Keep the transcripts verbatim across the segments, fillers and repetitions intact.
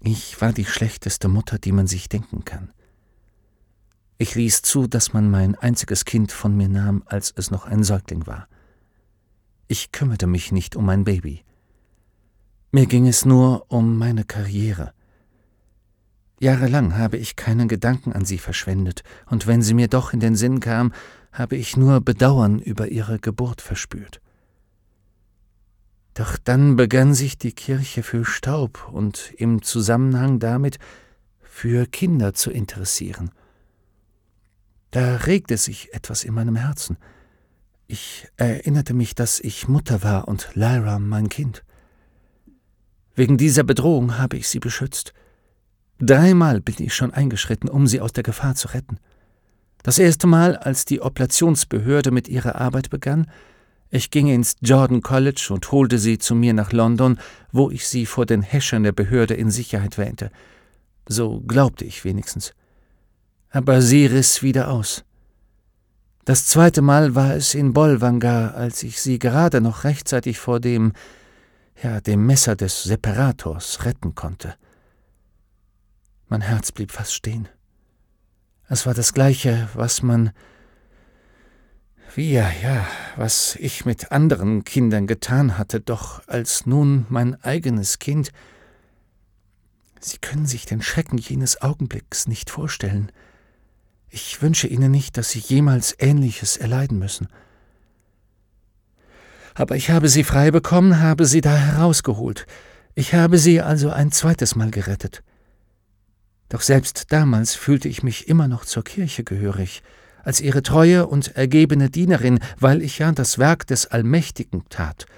Ich war die schlechteste Mutter, die man sich denken kann. Ich ließ zu, dass man mein einziges Kind von mir nahm, als es noch ein Säugling war. Ich kümmerte mich nicht um mein Baby. Mir ging es nur um meine Karriere. Jahrelang habe ich keinen Gedanken an sie verschwendet, und wenn sie mir doch in den Sinn kam, habe ich nur Bedauern über ihre Geburt verspürt. Doch dann begann sich die Kirche für Staub und im Zusammenhang damit für Kinder zu interessieren. Da regte sich etwas in meinem Herzen. Ich erinnerte mich, dass ich Mutter war und Lyra mein Kind. Wegen dieser Bedrohung habe ich sie beschützt. Dreimal bin ich schon eingeschritten, um sie aus der Gefahr zu retten. Das erste Mal, als die Oblationsbehörde mit ihrer Arbeit begann. Ich ging ins Jordan College und holte sie zu mir nach London, wo ich sie vor den Häschern der Behörde in Sicherheit wähnte. So glaubte ich wenigstens. Aber sie riss wieder aus. Das zweite Mal war es in Bolvangar, als ich sie gerade noch rechtzeitig vor dem, ja, dem Messer des Separators retten konnte. Mein Herz blieb fast stehen. Es war das Gleiche, was man, wie ja, ja, was ich mit anderen Kindern getan hatte, doch als nun mein eigenes Kind. Sie können sich den Schrecken jenes Augenblicks nicht vorstellen. Ich wünsche Ihnen nicht, dass Sie jemals Ähnliches erleiden müssen. Aber ich habe sie frei bekommen, habe sie da herausgeholt. Ich habe sie also ein zweites Mal gerettet. Doch selbst damals fühlte ich mich immer noch zur Kirche gehörig, als ihre treue und ergebene Dienerin, weil ich ja das Werk des Allmächtigen tat.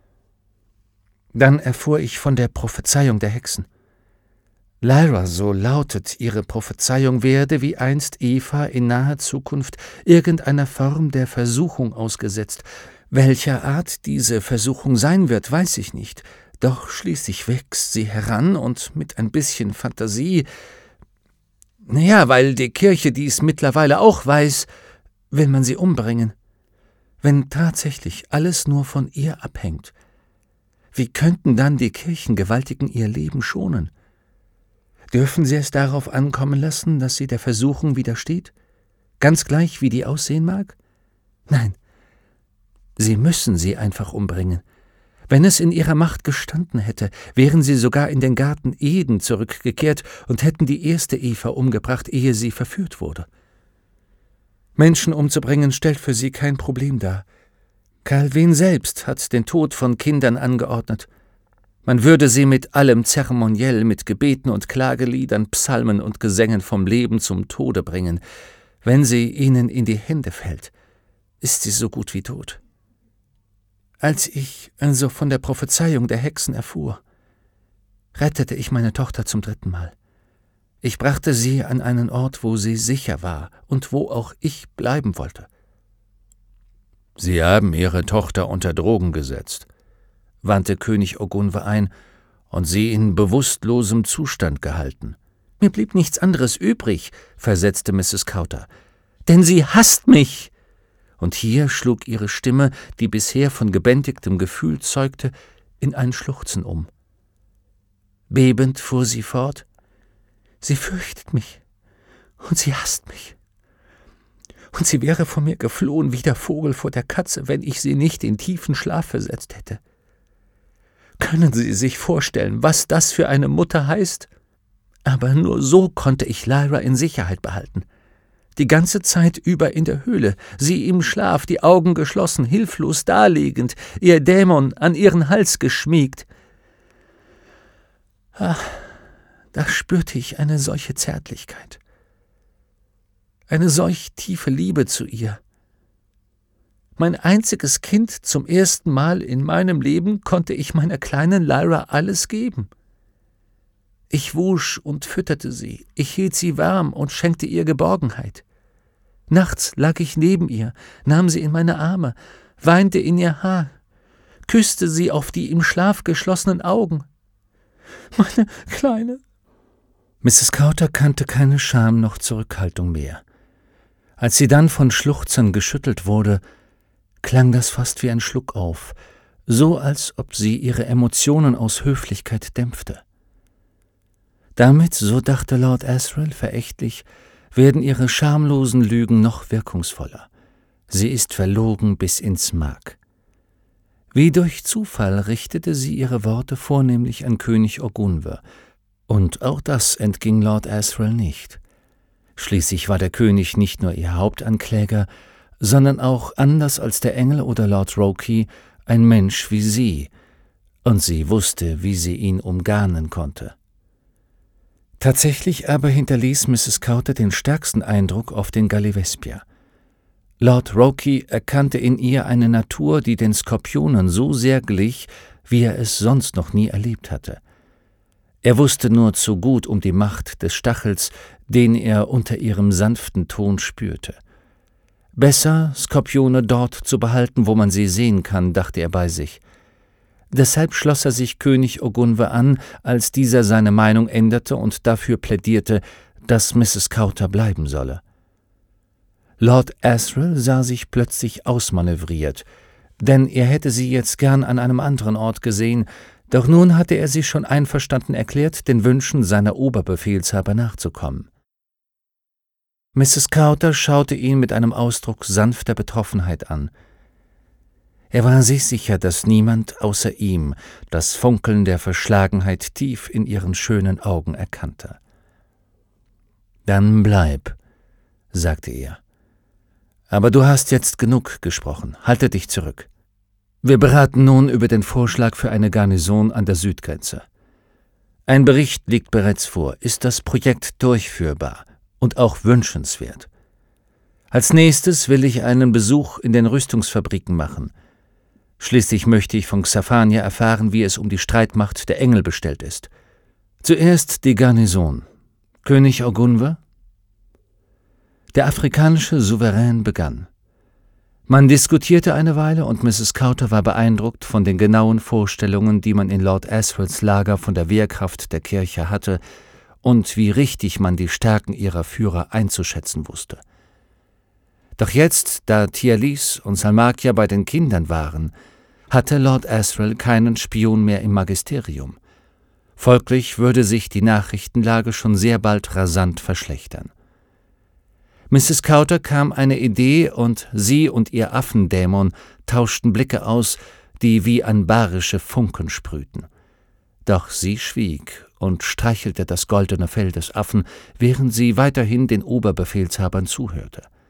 Dann erfuhr ich von der Prophezeiung der Hexen. Lyra, so lautet ihre Prophezeiung, werde wie einst Eva in naher Zukunft irgendeiner Form der Versuchung ausgesetzt. Welcher Art diese Versuchung sein wird, weiß ich nicht, doch schließlich wächst sie heran und mit ein bisschen Fantasie, naja, weil die Kirche dies mittlerweile auch weiß, will man sie umbringen. Wenn tatsächlich alles nur von ihr abhängt, wie könnten dann die Kirchengewaltigen ihr Leben schonen? Dürfen sie es darauf ankommen lassen, dass sie der Versuchung widersteht? Ganz gleich, wie die aussehen mag? Nein, sie müssen sie einfach umbringen. Wenn es in ihrer Macht gestanden hätte, wären sie sogar in den Garten Eden zurückgekehrt und hätten die erste Eva umgebracht, ehe sie verführt wurde. Menschen umzubringen stellt für sie kein Problem dar. Calvin selbst hat den Tod von Kindern angeordnet. Man würde sie mit allem Zeremoniell, mit Gebeten und Klageliedern, Psalmen und Gesängen vom Leben zum Tode bringen. Wenn sie ihnen in die Hände fällt, ist sie so gut wie tot. Als ich also von der Prophezeiung der Hexen erfuhr, rettete ich meine Tochter zum dritten Mal. Ich brachte sie an einen Ort, wo sie sicher war und wo auch ich bleiben wollte. »Sie haben Ihre Tochter unter Drogen gesetzt«, wandte König Ogunwe ein, »und sie in bewusstlosem Zustand gehalten.« »Mir blieb nichts anderes übrig«, versetzte Misses Kauter, »denn sie hasst mich!« Und hier schlug ihre Stimme, die bisher von gebändigtem Gefühl zeugte, in ein Schluchzen um. Bebend fuhr sie fort, »Sie fürchtet mich, und sie hasst mich. Und sie wäre vor mir geflohen wie der Vogel vor der Katze, wenn ich sie nicht in tiefen Schlaf versetzt hätte. Können Sie sich vorstellen, was das für eine Mutter heißt? Aber nur so konnte ich Lyra in Sicherheit behalten. Die ganze Zeit über in der Höhle, sie im Schlaf, die Augen geschlossen, hilflos daliegend, ihr Dämon an ihren Hals geschmiegt. Ach, da spürte ich eine solche Zärtlichkeit, eine solch tiefe Liebe zu ihr. Mein einziges Kind, zum ersten Mal in meinem Leben konnte ich meiner kleinen Lyra alles geben. Ich wusch und fütterte sie, ich hielt sie warm und schenkte ihr Geborgenheit. Nachts lag ich neben ihr, nahm sie in meine Arme, weinte in ihr Haar, küsste sie auf die im Schlaf geschlossenen Augen. Meine Kleine! Misses Kauter kannte keine Scham noch Zurückhaltung mehr. Als sie dann von Schluchzern geschüttelt wurde, klang das fast wie ein Schluck auf, so als ob sie ihre Emotionen aus Höflichkeit dämpfte. Damit, so dachte Lord Asriel verächtlich, werden ihre schamlosen Lügen noch wirkungsvoller. Sie ist verlogen bis ins Mark. Wie durch Zufall richtete sie ihre Worte vornehmlich an König Ogunwe, und auch das entging Lord Asriel nicht. Schließlich war der König nicht nur ihr Hauptankläger, sondern auch, anders als der Engel oder Lord Roke, ein Mensch wie sie, und sie wusste, wie sie ihn umgarnen konnte. Tatsächlich aber hinterließ Misses Kauter den stärksten Eindruck auf den Gallivespia. Lord Roke erkannte in ihr eine Natur, die den Skorpionen so sehr glich, wie er es sonst noch nie erlebt hatte. Er wusste nur zu gut um die Macht des Stachels, den er unter ihrem sanften Ton spürte. Besser, Skorpione dort zu behalten, wo man sie sehen kann, dachte er bei sich. Deshalb schloss er sich König Ogunwe an, als dieser seine Meinung änderte und dafür plädierte, dass Misses Kauter bleiben solle. Lord Asriel sah sich plötzlich ausmanövriert, denn er hätte sie jetzt gern an einem anderen Ort gesehen, doch nun hatte er sich schon einverstanden erklärt, den Wünschen seiner Oberbefehlshaber nachzukommen. Misses Kauter schaute ihn mit einem Ausdruck sanfter Betroffenheit an. Er war sich sicher, dass niemand außer ihm das Funkeln der Verschlagenheit tief in ihren schönen Augen erkannte. »Dann bleib«, sagte er. »Aber du hast jetzt genug gesprochen. Halte dich zurück. Wir beraten nun über den Vorschlag für eine Garnison an der Südgrenze. Ein Bericht liegt bereits vor. Ist das Projekt durchführbar und auch wünschenswert? Als nächstes will ich einen Besuch in den Rüstungsfabriken machen. Schließlich möchte ich von Xaphania erfahren, wie es um die Streitmacht der Engel bestellt ist. Zuerst die Garnison. König Ogunwe?« Der afrikanische Souverän begann. Man diskutierte eine Weile, und Misses Kauter war beeindruckt von den genauen Vorstellungen, die man in Lord Asriels Lager von der Wehrkraft der Kirche hatte und wie richtig man die Stärken ihrer Führer einzuschätzen wusste. Doch jetzt, da Tialis und Salmakia bei den Kindern waren, hatte Lord Asriel keinen Spion mehr im Magisterium. Folglich würde sich die Nachrichtenlage schon sehr bald rasant verschlechtern. Misses Kauter kam eine Idee, und sie und ihr Affendämon tauschten Blicke aus, die wie anbarische Funken sprühten. Doch sie schwieg und streichelte das goldene Fell des Affen, während sie weiterhin den Oberbefehlshabern zuhörte.